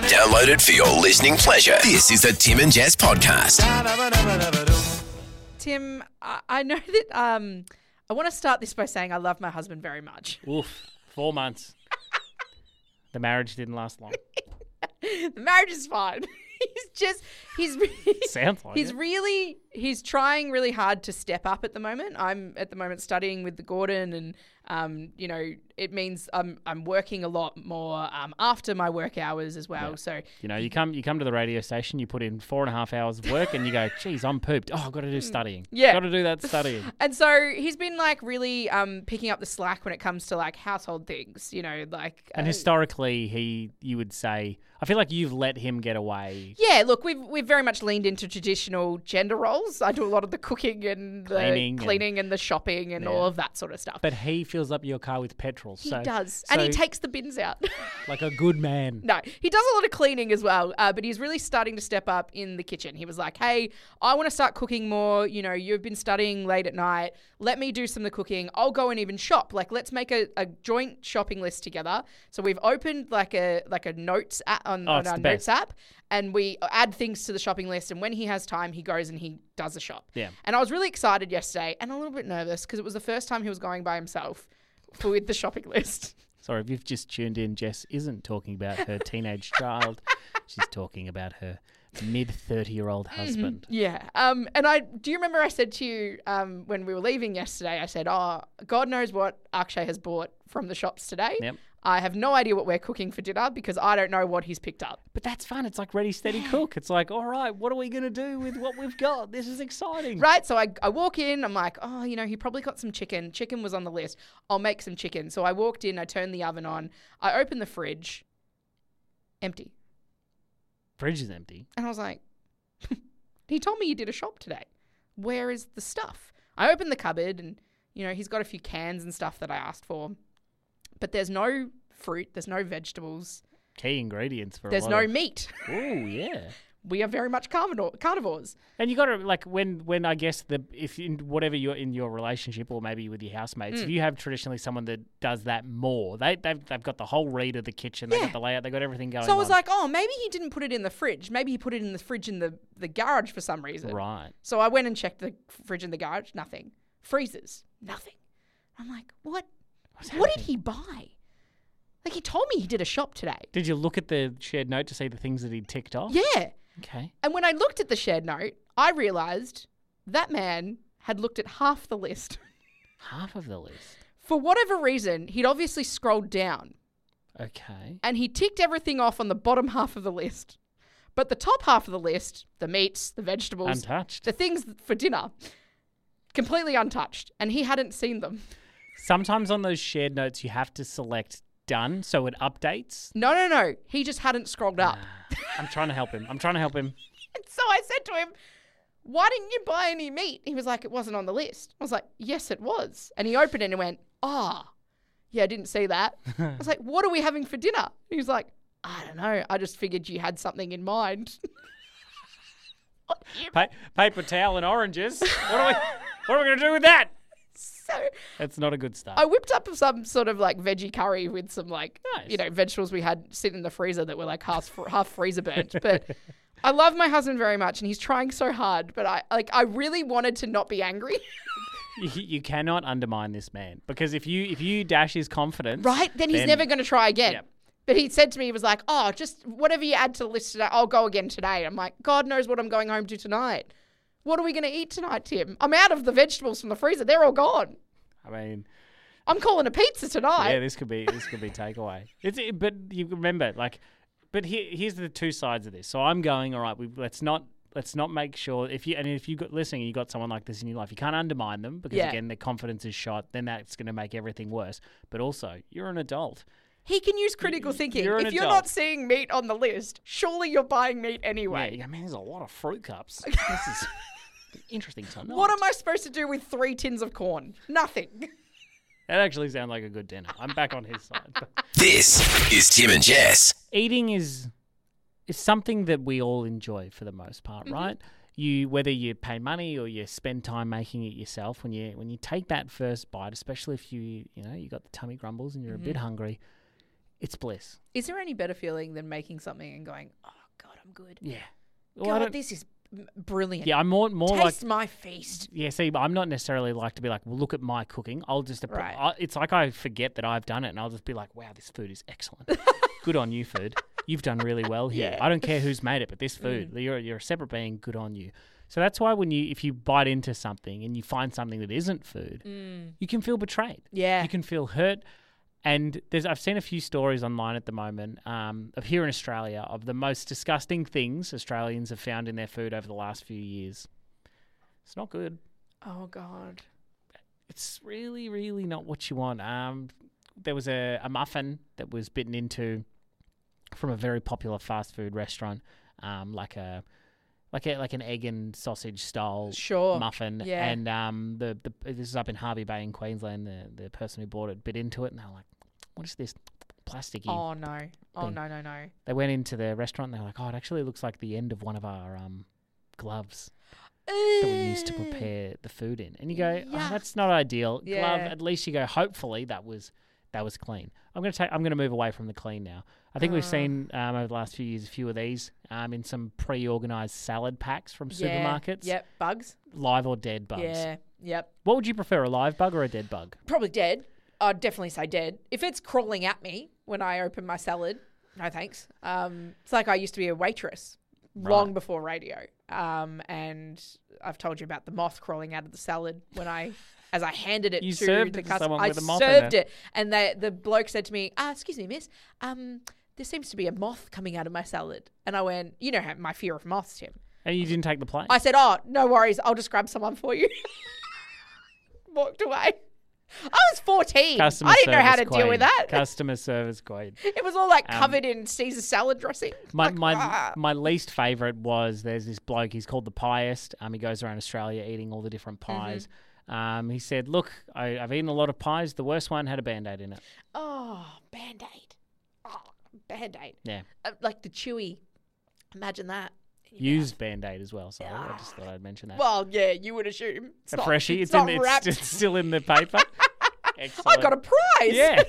Download it for your listening pleasure. This is the Tim and Jess podcast. Tim, I know that I want to start this by saying I love my husband very much. Oof, 4 months. The marriage didn't last long. The marriage is fine. Sounds like he's trying really hard to step up at the moment. I'm at the moment studying with the Gordon, and it means I'm working a lot more after my work hours as well. Yeah. So you come to the radio station, you put in 4.5 hours of work, and you go, geez, I'm pooped. Oh, I've got to do studying. Yeah. Got to do that studying. And so he's been like really picking up the slack when it comes to like household things, And historically, you would say, I feel like you've let him get away. Yeah, look, we've very much leaned into traditional gender roles. I do a lot of the cooking and the cleaning and the shopping and all of that sort of stuff. But he fills up your car with petrol. He does. And he takes the bins out. Like a good man. No, he does a lot of cleaning as well, but he's really starting to step up in the kitchen. He was like, hey, I want to start cooking more. You've been studying late at night. Let me do some of the cooking. I'll go and even shop. Like, let's make a joint shopping list together. So we've opened like a notes app on our notes app, and we add things to the shopping list. And when he has time, he goes and he does a shop. Yeah. And I was really excited yesterday and a little bit nervous because it was the first time he was going by himself with the shopping list. Sorry, if you've just tuned in, Jess isn't talking about her teenage child. She's talking about her mid-30-year-old husband. Yeah. Do you remember I said to you when we were leaving yesterday, I said, oh, God knows what Akshay has bought from the shops today. Yep. I have no idea what we're cooking for dinner because I don't know what he's picked up. But that's fun. It's like ready, steady, cook. It's like, all right, what are we going to do with what we've got? This is exciting. Right. So I walk in. I'm like, oh, he probably got some chicken. Chicken was on the list. I'll make some chicken. So I walked in. I turned the oven on. I opened the fridge. Empty. Fridge is empty. And I was like, he told me you did a shop today. Where is the stuff? I opened the cupboard and, he's got a few cans and stuff that I asked for. But there's no fruit. There's no vegetables. Key ingredients for There's no meat. Oh, yeah. We are very much carnivores. And you got to, like, when I guess, if in whatever you're in your relationship or maybe with your housemates, if you have traditionally someone that does that more, they've got the whole read of the kitchen, they've got the layout, they've got everything going on. So I was like, oh, maybe he didn't put it in the fridge. Maybe he put it in the fridge in the garage for some reason. Right. So I went and checked the fridge in the garage. Nothing. Freezers. Nothing. I'm like, what? What did he buy? Like, he told me he did a shop today. Did you look at the shared note to see the things that he'd ticked off? Yeah. Okay. And when I looked at the shared note, I realised that man had looked at half the list. Half of the list? For whatever reason, he'd obviously scrolled down. Okay. And he ticked everything off on the bottom half of the list. But the top half of the list, the meats, the vegetables, untouched. The things for dinner, completely untouched. And he hadn't seen them. Sometimes on those shared notes, you have to select done so it updates. No. He just hadn't scrolled up. I'm trying to help him. And so I said to him, why didn't you buy any meat? He was like, it wasn't on the list. I was like, yes, it was. And he opened it and went, yeah, I didn't see that. I was like, what are we having for dinner? He was like, I don't know. I just figured you had something in mind. Paper towel and oranges. What are we going to do with that? So it's not a good start. I whipped up some sort of like veggie curry with some like, nice. Vegetables we had sitting in the freezer that were like half freezer burnt. But I love my husband very much and he's trying so hard. But I really wanted to not be angry. You cannot undermine this man because if you dash his confidence, right, then he's never going to try again. Yep. But he said to me, he was like, oh, just whatever you add to the list today, I'll go again today. I'm like, God knows what I'm going home to tonight. What are we going to eat tonight, Tim? I'm out of the vegetables from the freezer. They're all gone. I mean, I'm calling a pizza tonight. Yeah, this could be takeaway. But you remember, but here's the two sides of this. So I'm going, all right. Let's not make sure if you got listening and you got someone like this in your life, you can't undermine them because again, their confidence is shot. Then that's going to make everything worse. But also, you're an adult. He can use critical thinking. If you're not seeing meat on the list, surely you're buying meat anyway. Yeah, I mean, there's a lot of fruit cups. This is interesting tonight. What am I supposed to do with 3 tins of corn? Nothing. That actually sounds like a good dinner. I'm back on his side. This is Tim and Jess. Eating is something that we all enjoy for the most part, right? Whether you pay money or you spend time making it yourself, when you take that first bite, especially if you got the tummy grumbles and you're a bit hungry, It's bliss. Is there any better feeling than making something and going, oh, God, I'm good. Yeah. Well, I God, don't- this is brilliant. yeah, I'm more like Taste my feast. yeah. See, I'm not necessarily like to be like, well, look at my cooking. I'll just Right. it's like I forget that I've done it, and I'll just be like, wow, this food is excellent. Good on you, food. You've done really well here. Yeah. I don't care who's made it, but this food, you're a separate being. Good on you. So that's why if you bite into something and you find something that isn't food, you can feel betrayed. Yeah. You can feel hurt. And I've seen a few stories online at the moment of here in Australia of the most disgusting things Australians have found in their food over the last few years. It's not good. Oh, God. It's really, really not what you want. There was a muffin that was bitten into from a very popular fast food restaurant, like an egg and sausage style Sure. muffin. Yeah. And this is up in Harvey Bay in Queensland. The person who bought it bit into it, and they were like, "What is this plasticky?" Oh, no. Oh, thing. no. They went into the restaurant, and they were like, "Oh, it actually looks like the end of one of our gloves that we used to prepare the food in." And you go, "Oh, Yuck. that's not ideal." Yeah. Glove. At least you go, "Hopefully that was clean." I'm gonna move away from the clean now. I think we've seen over the last few years a few of these in some pre-organized salad packs from supermarkets. Yep. Bugs. Live or dead bugs. Yeah. Yep. What would you prefer, a live bug or a dead bug? Probably dead. I'd definitely say dead. If it's crawling at me when I open my salad, no thanks. It's like I used to be a waitress long before radio. And I've told you about the moth crawling out of the salad as I handed it You to served the it to customer. someone I with a moth in served it. it. And the bloke said to me, excuse me, miss, there seems to be a moth coming out of my salad. And I went, you know my fear of moths, Tim. And you didn't take the plate? I said, oh, no worries. I'll just grab someone for you. Walked away. I was 14. Customer I didn't know how to service deal with queen. that. Customer service queen. It was all like covered in Caesar salad dressing. My least favourite was there's this bloke, he's called the Piest. He goes around Australia eating all the different pies. He said, look, I've eaten a lot of pies. The worst one had a Band-Aid in it. Oh, Band-Aid. Oh, Band-Aid. Yeah. Like the chewy. Imagine that. Used Band-Aid as well, so I just thought I'd mention that. Well, yeah, you would assume. It's a not, freshie. It's not it's wrapped. still in the paper. I got a prize. Yeah.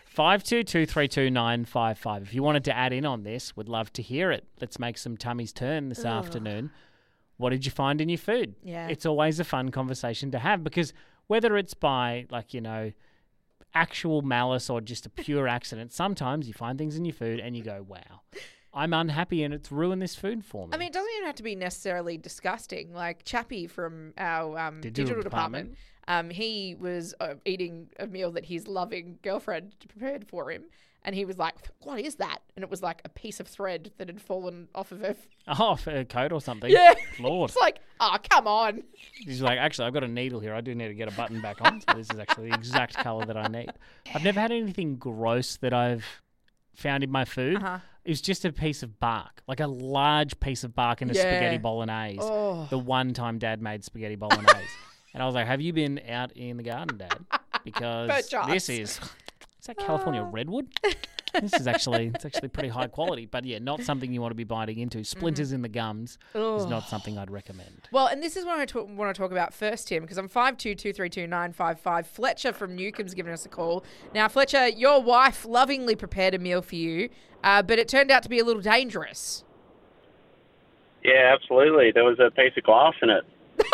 52232955. If you wanted to add in on this, would love to hear it. Let's make some tummies turn this afternoon. What did you find in your food? Yeah. It's always a fun conversation to have because whether it's by actual malice or just a pure accident, sometimes you find things in your food and you go, wow, I'm unhappy and it's ruined this food for me. I mean, it doesn't even have to be necessarily disgusting. Like Chappie from our digital department, he was eating a meal that his loving girlfriend prepared for him. And he was like, what is that? And it was like a piece of thread that had fallen off of her. Off a coat or something. Yeah. Lord. It's like, oh, come on. He's like, actually, I've got a needle here. I do need to get a button back on. So this is actually the exact colour that I need. I've never had anything gross that I've found in my food. It was just a piece of bark, like a large piece of bark in a spaghetti bolognese. Oh. The one time Dad made spaghetti bolognese. And I was like, have you been out in the garden, Dad? Because this is that California redwood? It's actually pretty high quality, but yeah, not something you want to be biting into. Splinters in the gums is not something I'd recommend. Well, and this is what I want to talk about first, Tim, because I'm 52232955. Fletcher from Newcomb's given us a call. Now, Fletcher, your wife lovingly prepared a meal for you, but it turned out to be a little dangerous. Yeah, absolutely. There was a piece of glass in it.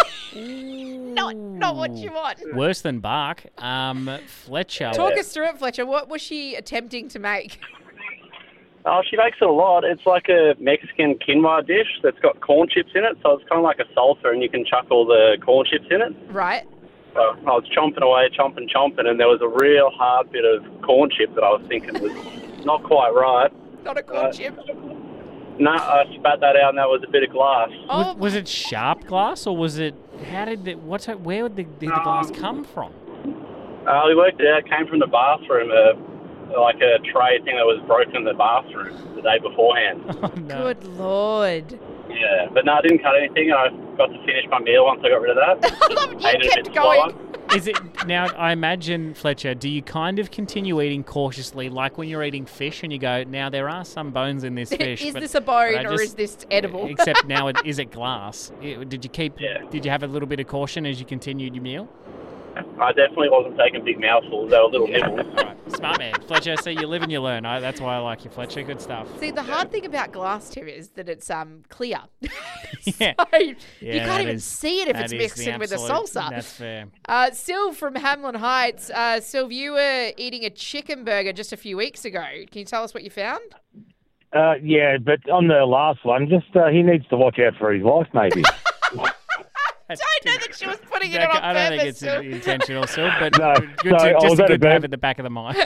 Not what you want. Worse than bark. Fletcher. Talk us through it, Fletcher. What was she attempting to make? Oh, she makes it a lot. It's like a Mexican quinoa dish that's got corn chips in it, so it's kind of like a salsa, and you can chuck all the corn chips in it. Right. So I was chomping away, chomping, and there was a real hard bit of corn chip that I was thinking was not quite right. Not a corn chip. No, I spat that out, and that was a bit of glass. Oh, Was it sharp glass or was it? Where did the glass come from? We worked it out. It came from the bathroom, like a tray thing that was broken in the bathroom the day beforehand. Oh, no. good Lord. Yeah, but no, I didn't cut anything. I got to finish my meal once I got rid of that. I love it. You Ate it a kept bit going. slower. Is it now? I imagine, Fletcher. Do you kind of continue eating cautiously, like when you're eating fish, and you go, "Now there are some bones in this fish." Is but this a bone I or just- is this edible? Except now, is it glass? Did you keep? Yeah. Did you have a little bit of caution as you continued your meal? I definitely wasn't taking big mouthfuls. They were little nibbles. All right. Smart man. Fletcher, see, you live and you learn. That's why I like you, Fletcher. Good stuff. See, the hard thing about glass, Tim, is that it's clear. Yeah. So you Yeah, can't that even is- see it if that it's is mixed the in with the absolute- salsa. That's fair. Sylv from Hamlin Heights. Sylv, you were eating a chicken burger just a few weeks ago. Can you tell us what you found? Yeah, but on the last one, just he needs to watch out for his life, maybe. I don't know that she was putting it on I don't think purpose, it's Sylv. intentional, Sil, but No, good so I just was a at a good to have bur- at the back of the mind.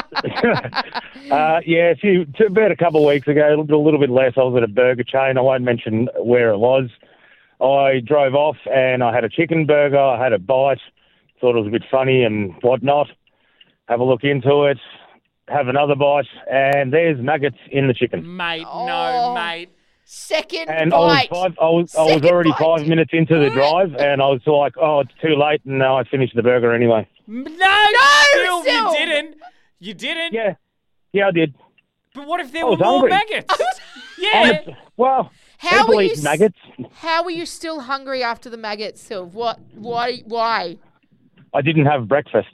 Yeah, about a couple of weeks ago, a little bit less, I was at a burger chain. I won't mention where it was. I drove off and I had a chicken burger. I had a bite. Thought it was a bit funny and whatnot. Have a look into it. Have another bite. And there's nuggets in the chicken. Mate, Oh. no, mate. Second And bite. I was Second already bite. 5 minutes into the drive, and I was like, oh, it's too late, and I finished the burger anyway. No, Sylv! you didn't. You didn't. Yeah, I did. But what if there I were was more hungry. maggots? Yeah. Well, How people were you eat nuggets. How were you still hungry after the maggots, Sylv? What? Why? I didn't have breakfast.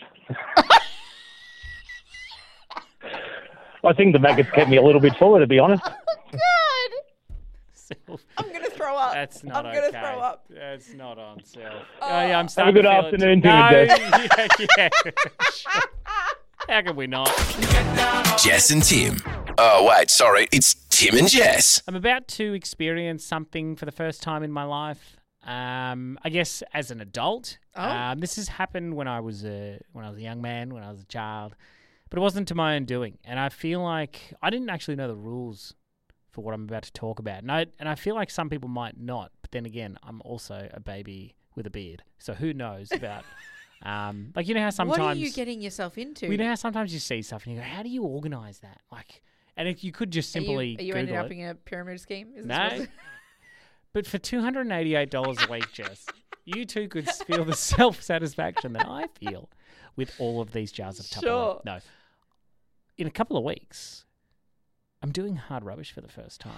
I think the maggots kept me a little bit fuller, to be honest. God, Sylv, I'm gonna throw up. That's not I'm gonna okay. throw up. That's not on, Sylv. Oh, yeah, I'm Have a starting good to feel afternoon, it. Tim and No, yeah. Sure. How can we not? Jess and Tim. Oh, wait, sorry. It's Tim and Jess. I'm about to experience something for the first time in my life. I guess as an adult. Oh. This has happened when I was a young man, when I was a child, but it wasn't to my own doing. And I feel like I didn't actually know the rules for what I'm about to talk about. And I feel like some people might not. But then again, I'm also a baby with a beard, so who knows about. Like, you know how sometimes What are you getting yourself into? you know how sometimes you see stuff and you go, how do you organise that? Like, and if you could just simply Are you Google ending up it. in a pyramid scheme? Is this No. what's- But for $288 a week, Jess, you too could feel the self-satisfaction that I feel with all of these jars of Tupperware. Sure. No. In a couple of weeks, I'm doing hard rubbish for the first time.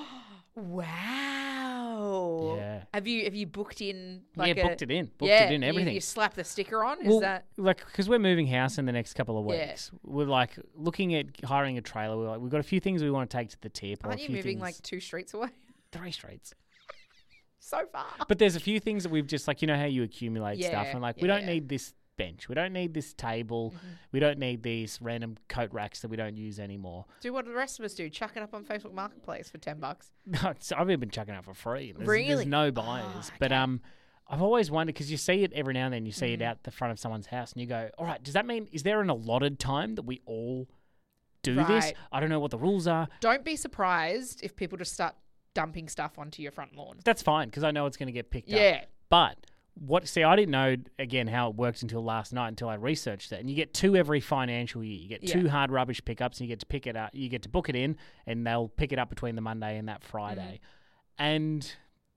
Wow. Yeah. Have you booked in? Booked it in. Booked yeah, it in, everything. You slap the sticker on. Is Well, that? like, because we're moving house in the next couple of Yeah. weeks. We're like looking at hiring a trailer. We've got a few things we want to take to the tip. or Aren't a you few moving things- like 2 streets away? 3 streets. So far. But there's a few things that we've just, like, you know how you accumulate stuff Yeah, and like, yeah, we don't yeah. need this bench. We don't need this table. We don't need these random coat racks that we don't use anymore. Do what the rest of us do. Chuck it up on Facebook Marketplace for $10. No, I've been chucking out for free. There's Really? no buyers. But I've always wondered, because you see it every now and then, you see Mm-hmm. it out the front of someone's house and you go, all right, does that mean, is there an allotted time that we all do this? Right. I don't know what the rules are. Don't be surprised if people just start dumping stuff onto your front lawn. That's fine, because I know it's going to get picked up. Yeah. But I didn't know, again, how it worked until last night, until I researched it. And you get 2 every financial year. You get 2 Yeah. hard rubbish pickups, and you get to pick it up. You get to book it in, and they'll pick it up between the Monday and that Friday. And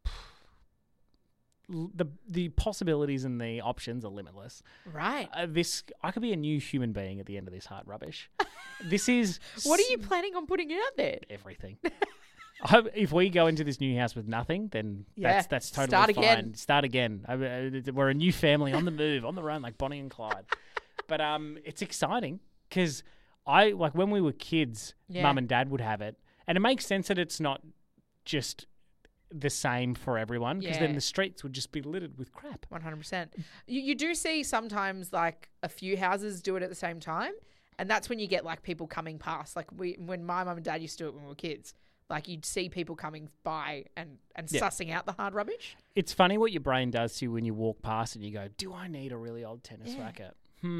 the possibilities and the options are limitless. Right. I could be a new human being at the end of this hard rubbish. This is What are you planning on putting out there? everything. If we go into this new house with nothing, then Yeah, that's totally start fine. again. Start again. We're a new family on the move, on the run, like Bonnie and Clyde. But it's exciting because like when we were kids, Yeah. Mum and Dad would have it, and it makes sense that it's not just the same for everyone, because then Yeah. the streets would just be littered with crap. 100%. You do see sometimes like a few houses do it at the same time, and that's when you get like people coming past. Like when my mum and dad used to do it when we were kids, like you'd see people coming by and Yeah. sussing out the hard rubbish. It's funny what your brain does to you when you walk past and you go, do I need a really old tennis Yeah. racket?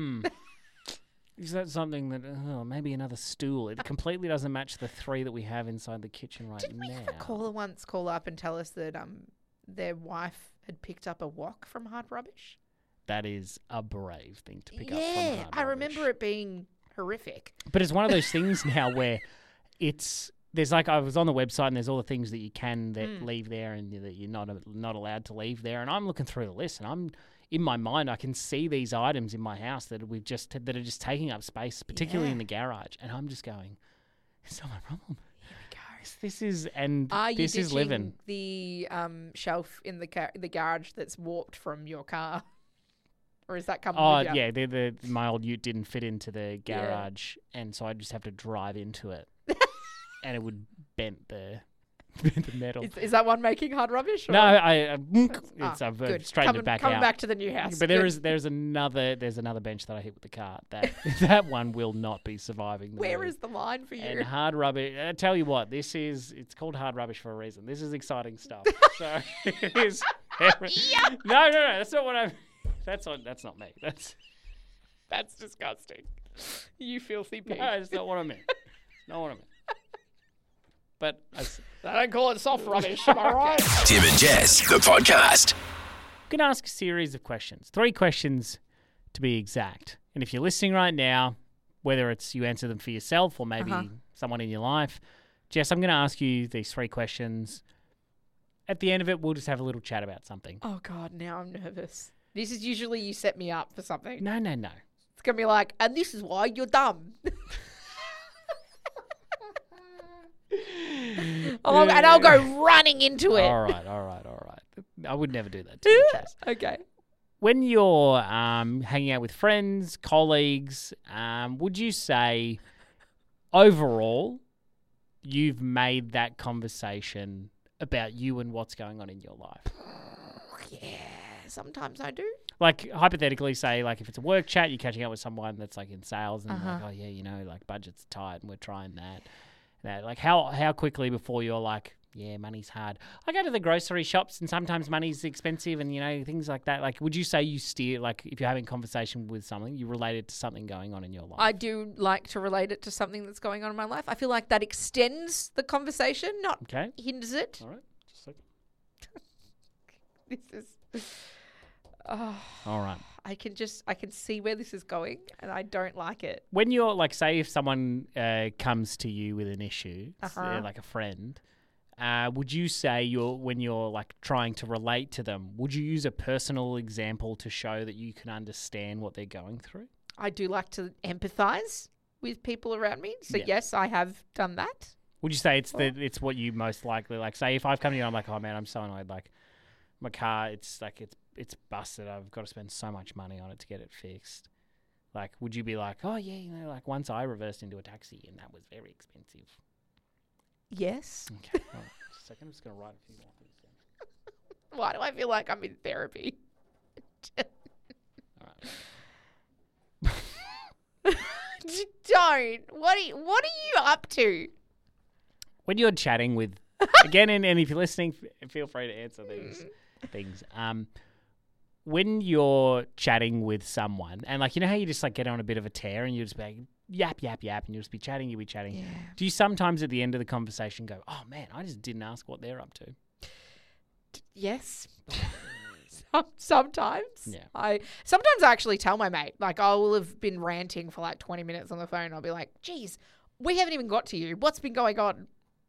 Is that something that, maybe another stool? It completely doesn't match the 3 that we have inside the kitchen right Didn't we now. have a caller once call up and tell us that their wife had picked up a wok from hard rubbish? That is a brave thing to pick up from Yeah, hard I rubbish. remember it being horrific. But it's one of those things now where there's like, I was on the website and there's all the things that you can leave there and that you're not allowed to leave there. And I'm looking through the list and in my mind, I can see these items in my house that are just taking up space, particularly Yeah. in the garage. And I'm just going, it's not my problem. This is living. the shelf in the garage that's warped from your car? or is that coming? Oh with you? yeah, my old ute didn't fit into the garage, and so I just have to drive into it, and it would bend the metal. Is that one making hard rubbish? Or? No, I've good. straightened it back coming out. back to the new house. But Good. there's another bench that I hit with the cart that one will not be surviving. Where is the line for you? And hard rubbish. I tell you what, it's called hard rubbish for a reason. This is exciting stuff. So it is. No, that's not what I'm. That's not me. That's disgusting. You filthy pig. No, that's not what I meant. Not what I meant. But I don't call it soft rubbish. Am I right? Tim and Jess, the podcast. I'm going to ask a series of questions. 3 questions to be exact. And if you're listening right now, whether it's you answer them for yourself or maybe someone in your life, Jess, I'm going to ask you these 3 questions. At the end of it, we'll just have a little chat about something. Oh, God, now I'm nervous. This is usually you set me up for something. No. It's going to be like, and this is why you're dumb. And I'll go running into it. All right. I would never do that to you, Jess. Okay. When you're hanging out with friends, colleagues, would you say overall you've made that conversation about you and what's going on in your life? Yeah, sometimes I do. Like hypothetically, say like if it's a work chat, you're catching up with someone that's like in sales and like, oh yeah, like budget's tight and we're trying that. Like how quickly before you're like, yeah, money's hard. I go to the grocery shops and sometimes money's expensive and, things like that. Like, would you say you steer, like if you're having a conversation with something, you relate it to something going on in your life? I do like to relate it to something that's going on in my life. I feel like that extends the conversation, not hinders it. All right. Just a second. This is... Oh, all right. I can see where this is going and I don't like it. When you're like, say if someone comes to you with an issue, say, like a friend, would you say when you're like trying to relate to them, would you use a personal example to show that you can understand what they're going through? I do like to empathize with people around me. So yes, I have done that. Would you say it's what you most likely like? Say if I've come to you, I'm like, oh man, I'm so annoyed. Like my car, it's busted. I've got to spend so much money on it to get it fixed. Like, would you be like, oh yeah, like once I reversed into a taxi and that was very expensive. Yes. Okay. All right. Just a second. I'm just going to write a few more things down. Why do I feel like I'm in therapy? All right. Don't. What are you up to? When you're chatting with, again, and if you're listening, feel free to answer these things. When you're chatting with someone, and like, how you just like get on a bit of a tear and you just be like, yap, and you'll just be chatting, Yeah. Do you sometimes at the end of the conversation go, oh man, I just didn't ask what they're up to? Yes. Sometimes. Yeah. Sometimes I actually tell my mate, like I will have been ranting for like 20 minutes on the phone. I'll be like, geez, we haven't even got to you. What's been going on?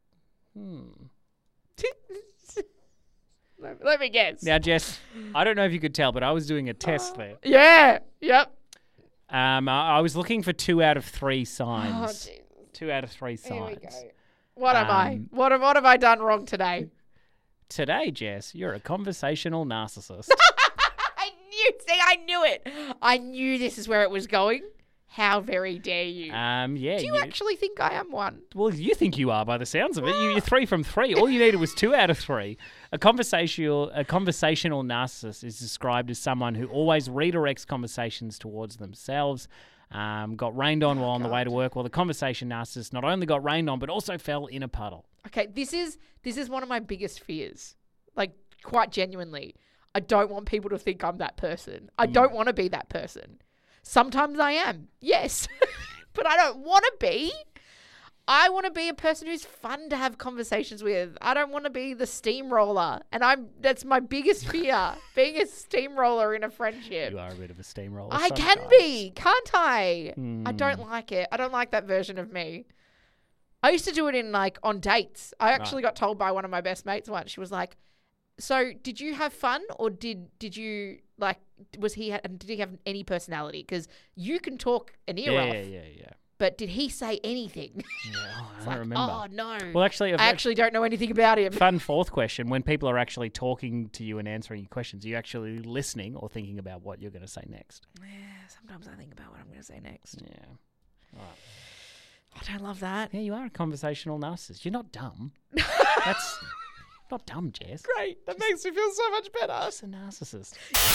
Let me guess. Now, Jess, I don't know if you could tell, but I was doing a test there. Yeah. Yep. I was looking for 2 out of 3 signs. Oh, Jesus. 2 out of 3 signs. Here we go. What am I? What have I done wrong today? Today, Jess, you're a conversational narcissist. I knew it. I knew this is where it was going. How very dare you? Yeah. Do you actually think I am one? Well, you think you are by the sounds of it. You're 3 from 3. All you needed was 2 out of 3. A conversational narcissist is described as someone who always redirects conversations towards themselves. Got rained on while on the way to work. Well, the conversation narcissist not only got rained on, but also fell in a puddle. Okay, this is one of my biggest fears. Like, quite genuinely. I don't want people to think I'm that person. I don't want to be that person. Sometimes I am, yes. But I don't want to be. I want to be a person who's fun to have conversations with. I don't want to be the steamroller. And that's my biggest fear, being a steamroller in a friendship. You are a bit of a steamroller. I sometimes. can be, can't I? I don't like it. I don't like that version of me. I used to do it on dates. I actually got told by one of my best mates once. She was like, so did you have fun or did you did he have any personality? Because you can talk an ear off. Yeah. but did he say anything? Yeah, I don't Like, remember. oh, no. Well, actually, I actually don't know anything about him. fun fourth question. When people are actually talking to you and answering your questions, are you actually listening or thinking about what you're going to say next? Yeah, sometimes I think about what I'm going to say next. Yeah. All right. I don't love that. Yeah, you are a conversational narcissist. You're not dumb. That's not dumb, Jess. Great. That makes me feel so much better. Just a narcissist.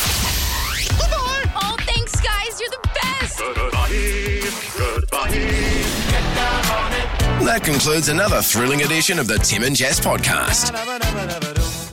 Oh, thanks, guys. You're the best. That concludes another thrilling edition of the Tim and Jess podcast.